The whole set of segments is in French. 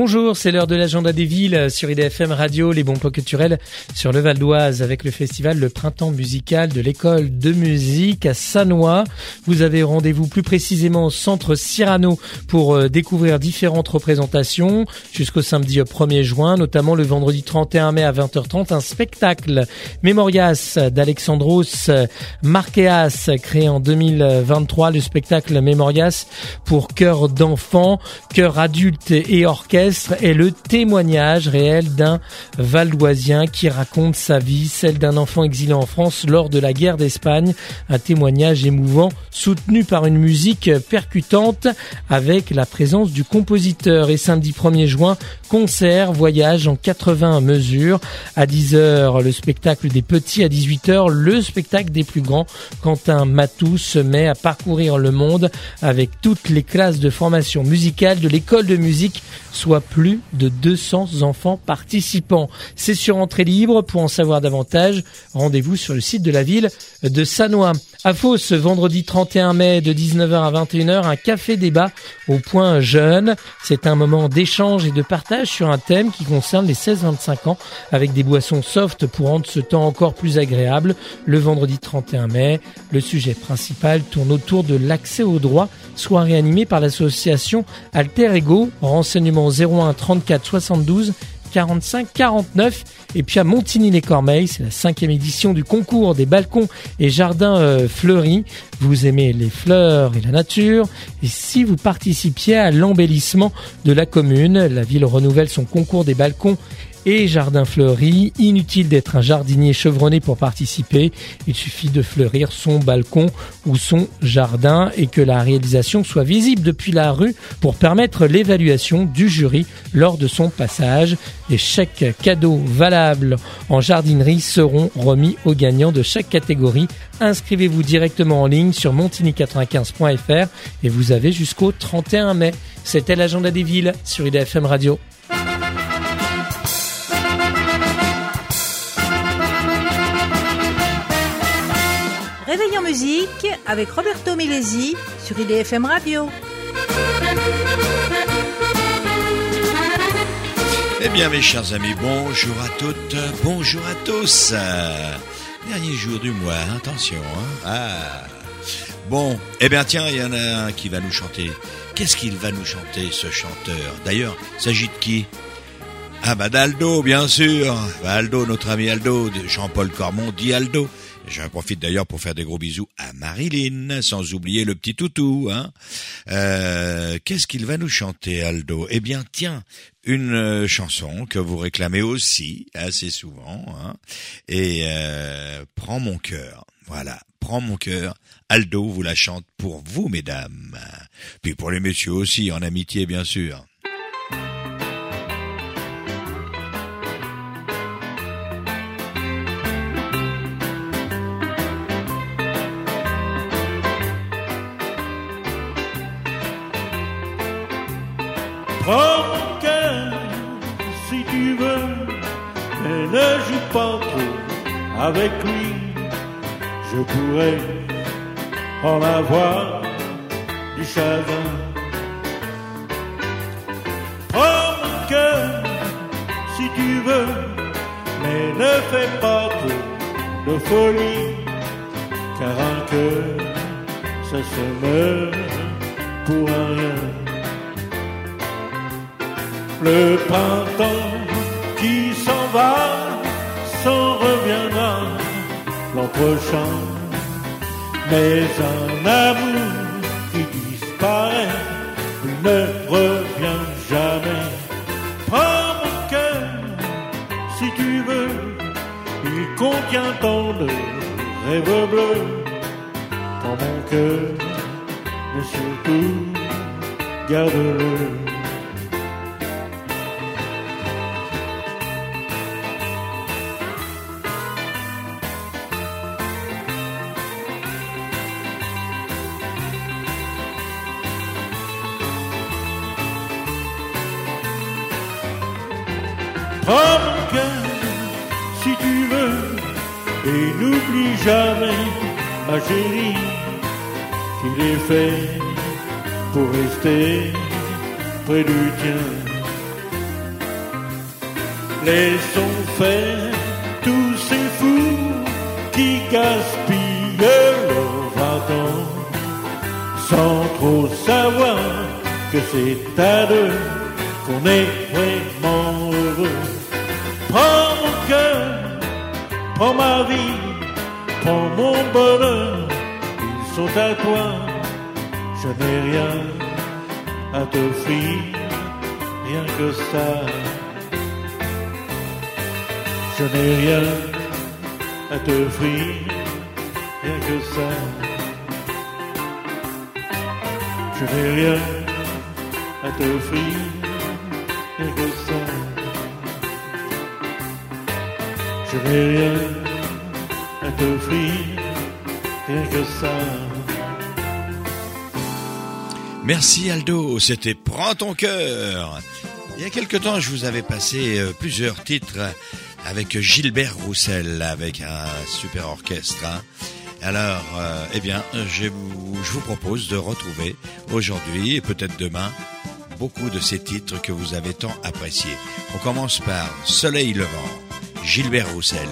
Bonjour, c'est l'heure de l'agenda des villes sur IDFM Radio, les bons plans culturels sur le Val d'Oise avec le festival Le Printemps musical de l'école de musique à Sannois. Vous avez rendez-vous plus précisément au centre Cyrano pour découvrir différentes représentations jusqu'au samedi 1er juin, notamment le vendredi 31 mai à 20h30, un spectacle Mémorias d'Alexandros Marqueas créé en 2023, le spectacle Mémorias pour chœur d'enfants, chœur adulte et orchestre est le témoignage réel d'un Valdoisien qui raconte sa vie, celle d'un enfant exilé en France lors de la guerre d'Espagne. Un témoignage émouvant, soutenu par une musique percutante avec la présence du compositeur. Et samedi 1er juin, concert, voyage en 80 mesures. À 10h, le spectacle des petits. À 18h, le spectacle des plus grands. Quentin Matou se met à parcourir le monde avec toutes les classes de formation musicale de l'école de musique, soit plus de 200 enfants participants. C'est sur entrée libre. Pour en savoir davantage, rendez-vous sur le site de la ville de Sannois. À Fos, ce vendredi 31 mai de 19h à 21h, un café débat au point jeune. C'est un moment d'échange et de partage sur un thème qui concerne les 16-25 ans avec des boissons soft pour rendre ce temps encore plus agréable. Le vendredi 31 mai, le sujet principal tourne autour de l'accès aux droits, soirée animée par l'association Alter Ego. Renseignements 01 34 72 45 49. Et puis à Montigny-les-Cormeilles, c'est la 5e édition du concours des balcons et jardins fleuris. Vous aimez les fleurs et la nature. Et si vous participiez à l'embellissement de la commune, la ville renouvelle son concours des balcons et jardin fleuri. Inutile d'être un jardinier chevronné pour participer. Il suffit de fleurir son balcon ou son jardin et que la réalisation soit visible depuis la rue pour permettre l'évaluation du jury lors de son passage. Des chèques cadeaux valables en jardinerie seront remis aux gagnants de chaque catégorie. Inscrivez-vous directement en ligne sur montigny95.fr et vous avez jusqu'au 31 mai. C'était l'agenda des villes sur IDFM Radio. Réveil en musique avec Roberto Milesi sur IDFM Radio. Eh bien mes chers amis, bonjour à toutes, bonjour à tous. Dernier jour du mois, attention. Bon, eh bien tiens, il y en a un qui va nous chanter. Qu'est-ce qu'il va nous chanter ce chanteur? D'ailleurs, il s'agit de qui? d'Aldo, bien sûr. Aldo, notre ami Aldo, Jean-Paul Cormon dit Aldo. J'en profite d'ailleurs pour faire des gros bisous à Marilyn, sans oublier le petit toutou. Qu'est-ce qu'il va nous chanter, Aldo? Eh bien, tiens, une chanson que vous réclamez aussi assez souvent. Et Prends mon cœur. Voilà, Prends mon cœur. Aldo vous la chante pour vous, mesdames. Puis pour les messieurs aussi, en amitié, bien sûr. Prends mon cœur si tu veux, mais ne joue pas trop avec lui. Je pourrais en avoir du chagrin. Prends mon cœur si tu veux, mais ne fais pas trop de folie, car un cœur, ça se meurt pour un rien. Le printemps qui s'en va, s'en reviendra l'an prochain. Mais un amour qui disparaît ne revient jamais. Prends mon cœur si tu veux, il contient tant de rêves bleus. Prends mon cœur, mais surtout garde-le. Prends mon cœur si tu veux, et n'oublie jamais, ma chérie, qu'il est fait pour rester près du tien. Laissons faire tous ces fous qui gaspillent leur 20 ans sans trop savoir que c'est à deux qu'on est vraiment heureux. Prends mon cœur, prends ma vie, prends mon bonheur, ils sont à toi. Je n'ai rien à t'offrir, rien que ça. Je n'ai rien à t'offrir, rien que ça. Je n'ai rien à t'offrir, rien que ça. Je n'ai rien à t'offrir, rien que ça. Merci Aldo, c'était Prends ton cœur. Il y a quelque temps, je vous avais passé plusieurs titres avec Gilbert Roussel, avec un super orchestre. Hein. Alors, je vous propose de retrouver aujourd'hui et peut-être demain beaucoup de ces titres que vous avez tant appréciés. On commence par Soleil levant, Gilbert Roussel.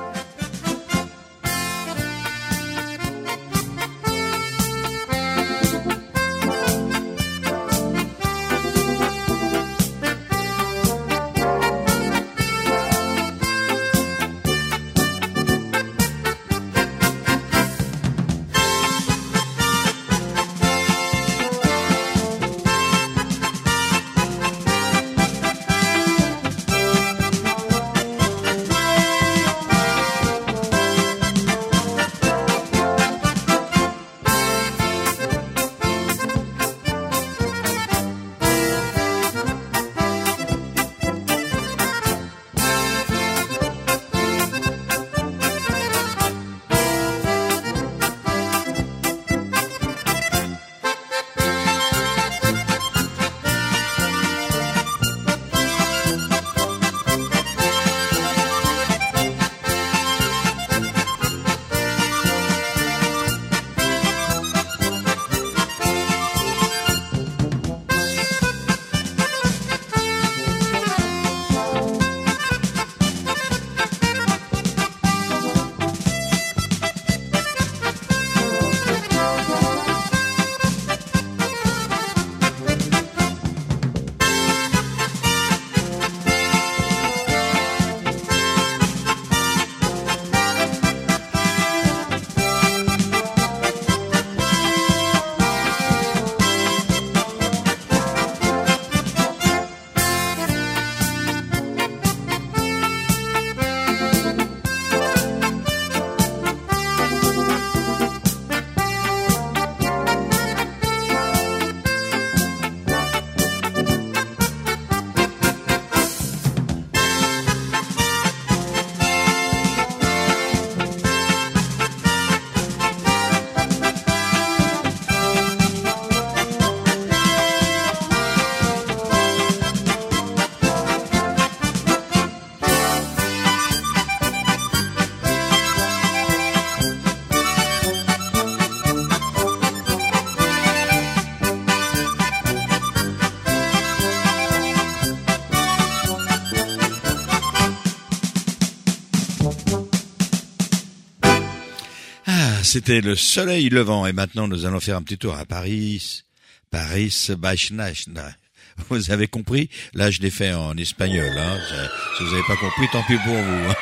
C'était le Soleil levant et maintenant nous allons faire un petit tour à Paris. Paris, Bachnachna. Vous avez compris? Là, je l'ai fait en espagnol. Hein. Si vous n'avez pas compris, tant pis pour vous.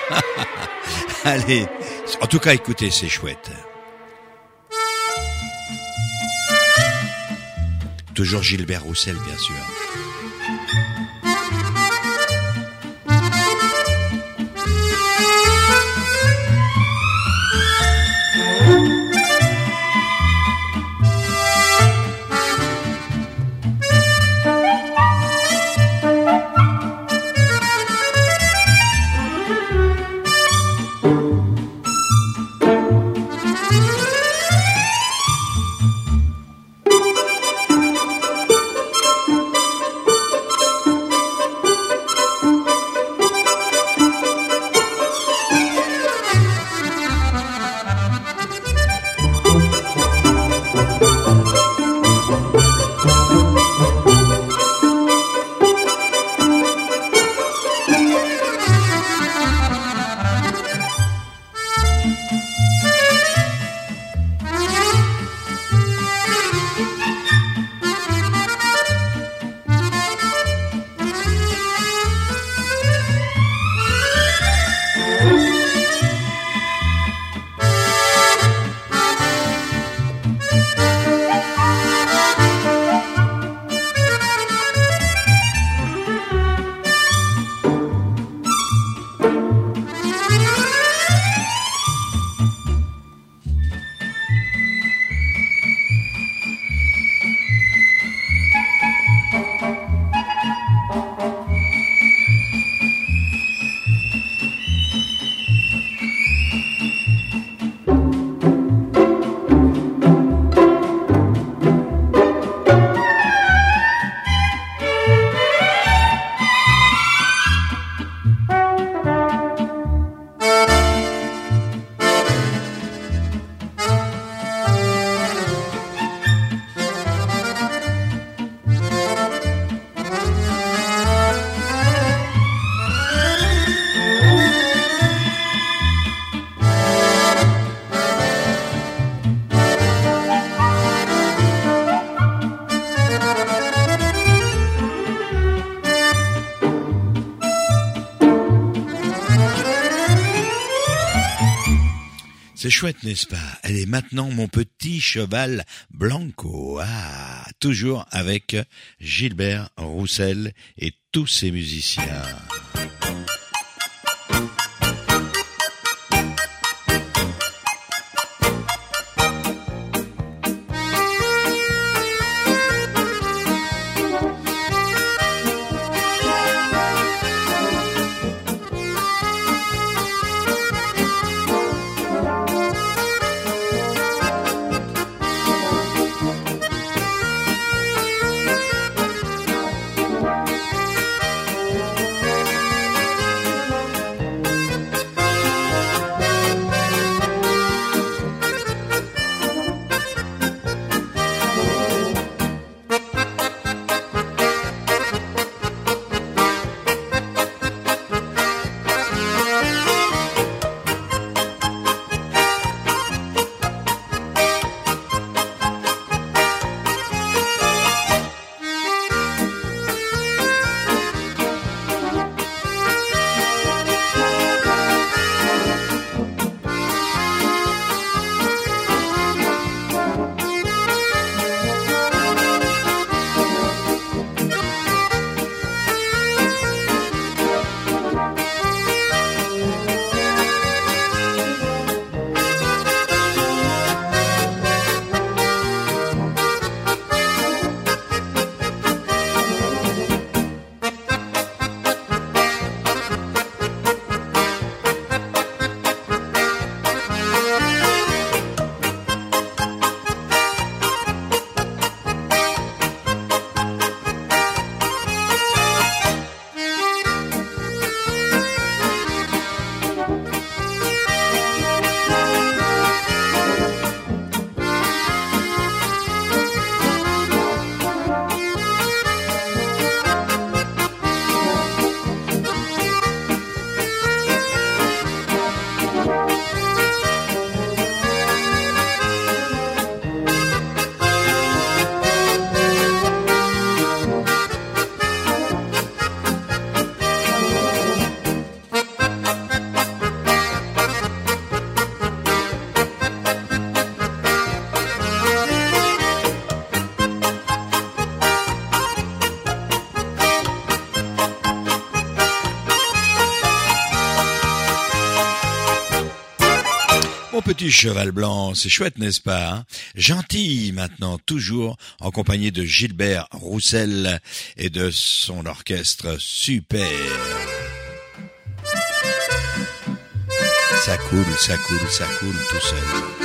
Allez, en tout cas, écoutez, c'est chouette. Toujours Gilbert Roussel, bien sûr. C'est chouette, n'est-ce pas? Elle est maintenant mon petit cheval Blanco. Ah, toujours avec Gilbert Roussel et tous ses musiciens. Petit cheval blanc, c'est chouette, n'est-ce pas, hein? Gentil maintenant, toujours en compagnie de Gilbert Roussel et de son orchestre super. Ça coule tout seul.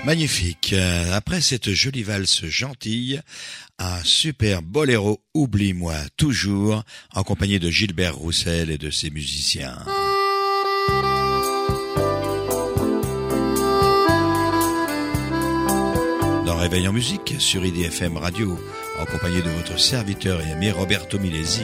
Magnifique. Après cette jolie valse gentille, un super boléro Oublie-moi toujours, en compagnie de Gilbert Roussel et de ses musiciens. Dans Réveil en musique sur IDFM Radio, en compagnie de votre serviteur et ami Roberto Milesi.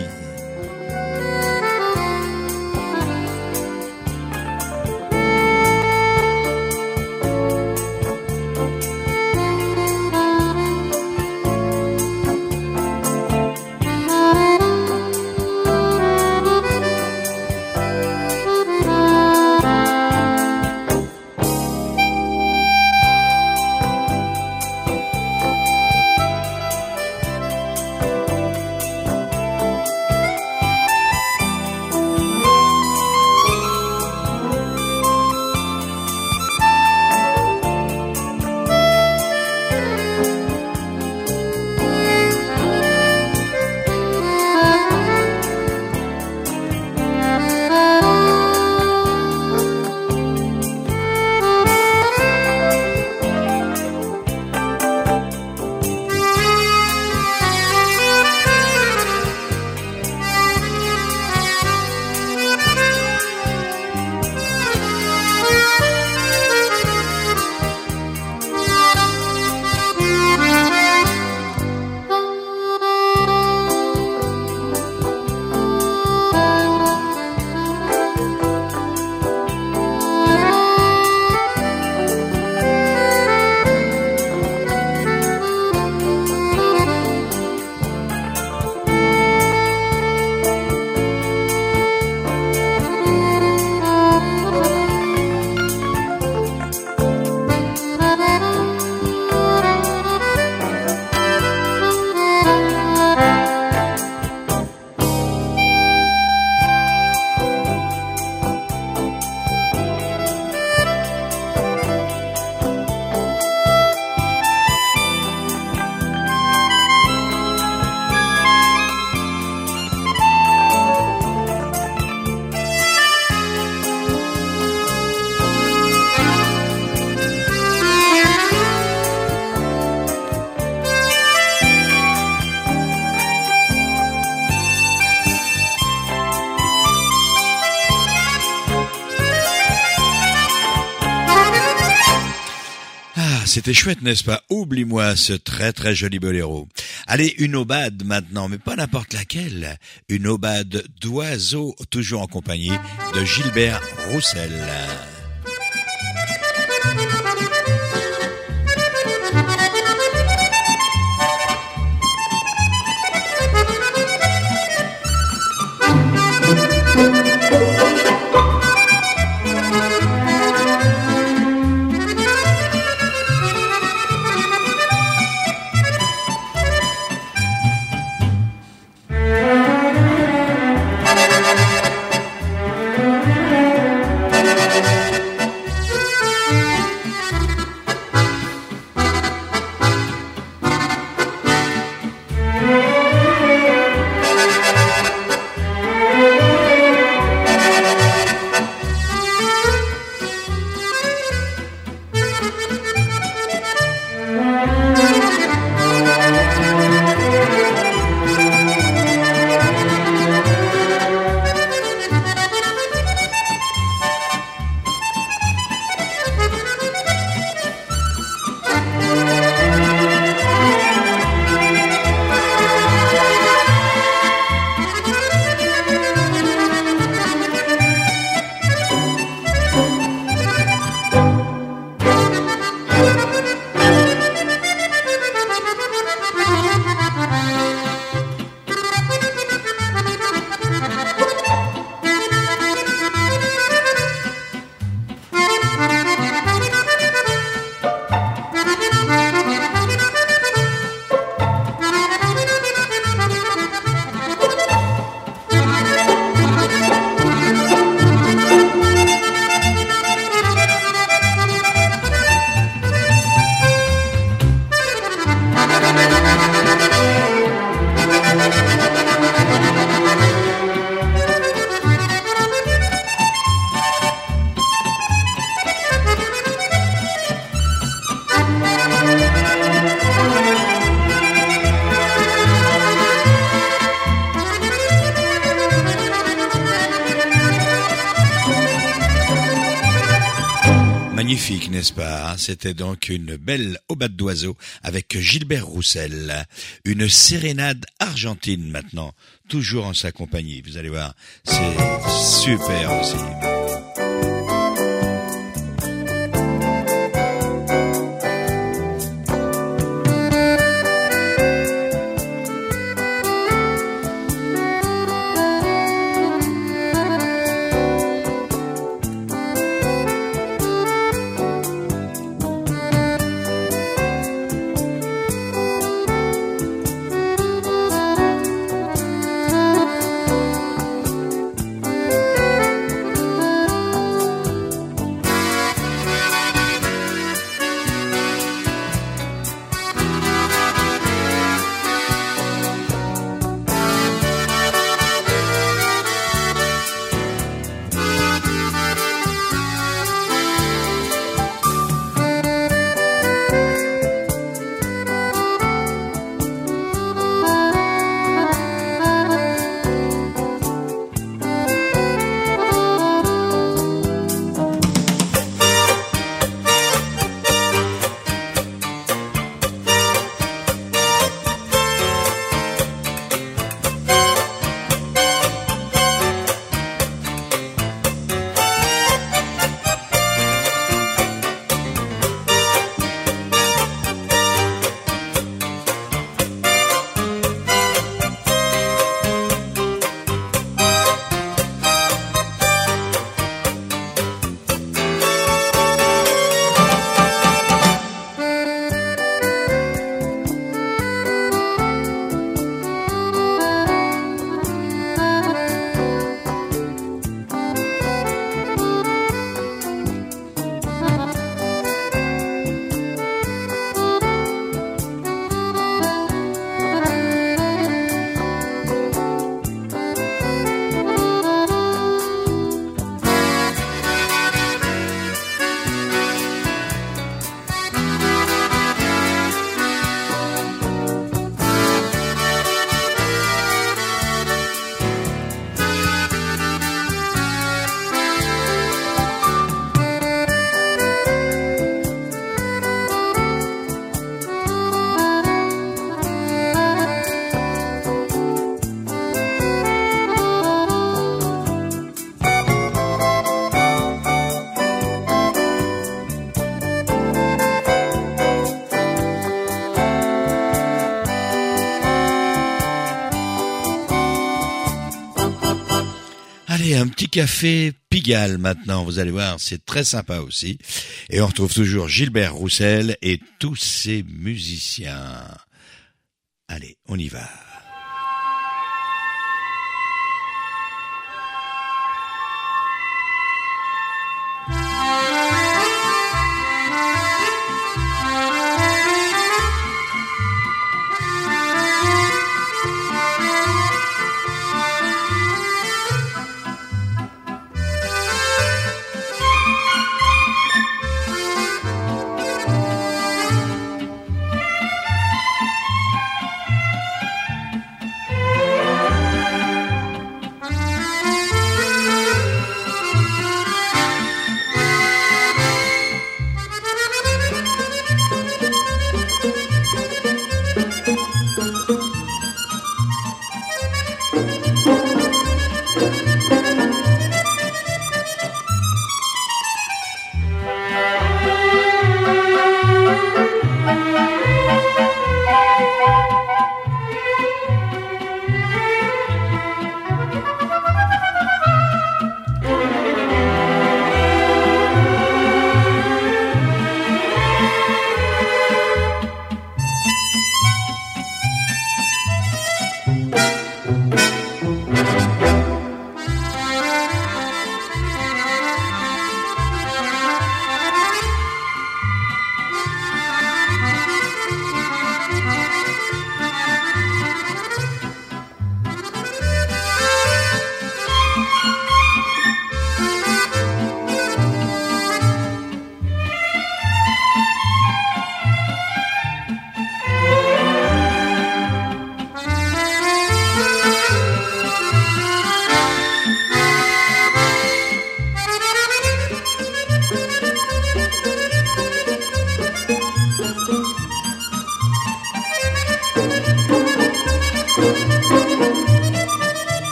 C'était chouette, n'est-ce pas? Oublie-moi ce très très joli boléro. Allez, une aubade maintenant, mais pas n'importe laquelle. Une aubade d'oiseaux, toujours en compagnie de Gilbert Roussel. Magnifique, n'est-ce pas? C'était donc une belle aubade d'oiseau avec Gilbert Roussel. Une sérénade argentine maintenant, toujours en sa compagnie. Vous allez voir, c'est super aussi. Allez, un petit café Pigalle maintenant, vous allez voir, c'est très sympa aussi. Et on retrouve toujours Gilbert Roussel et tous ses musiciens. Allez, on y va.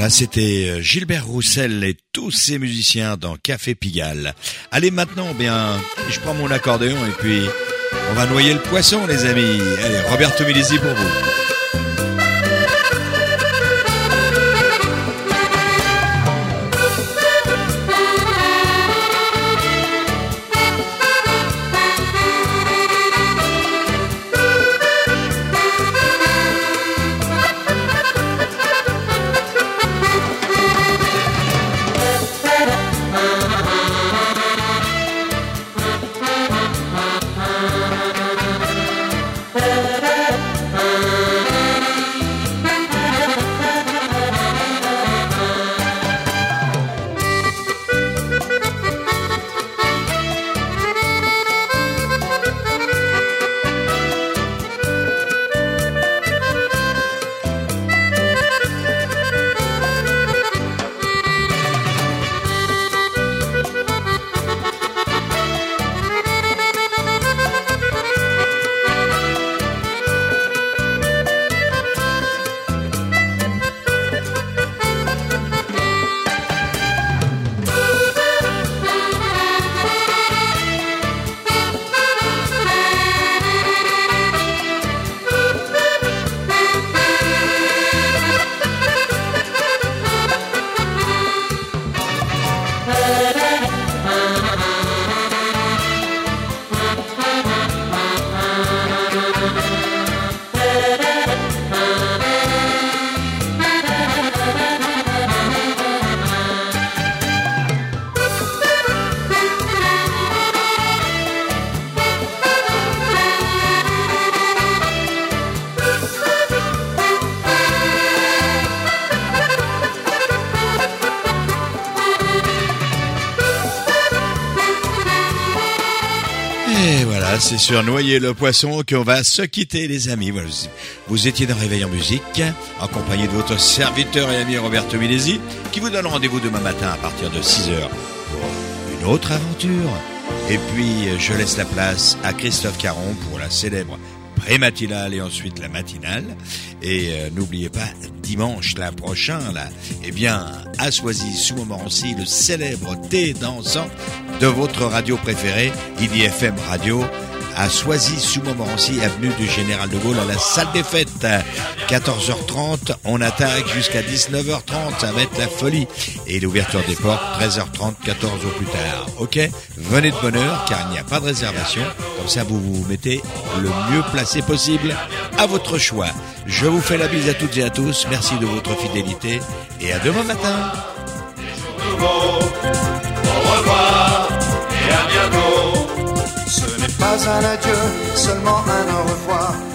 Voilà, c'était Gilbert Roussel et tous ses musiciens dans Café Pigalle. Allez, maintenant, bien, je prends mon accordéon et puis on va noyer le poisson, les amis. Allez, Roberto Milesi pour vous. C'est sur Noyer le poisson qu'on va se quitter, les amis. Voilà, vous étiez dans Réveil en musique, en compagnie de votre serviteur et ami Roberto Milesi, qui vous donne rendez-vous demain matin à partir de 6h pour une autre aventure. Et puis, je laisse la place à Christophe Caron pour la célèbre pré-matinale et ensuite la matinale. Et n'oubliez pas, dimanche là prochain, là, eh bien, à Soisy, sous Montmorency, le célèbre thé dansant de votre radio préférée, IDFM Radio, à Soisy, sous Montmorency, avenue du Général de Gaulle, à la salle des fêtes. 14h30, on attaque jusqu'à 19h30, ça va être la folie. Et l'ouverture des portes, 13h30, 14 au plus tard. Ok? Venez de bonne heure, car il n'y a pas de réservation. Comme ça, vous vous mettez le mieux placé possible à votre choix. Je vous fais la bise à toutes et à tous. Merci de votre fidélité et à demain matin. Au revoir et à bientôt. Ce n'est pas un adieu, seulement un au revoir.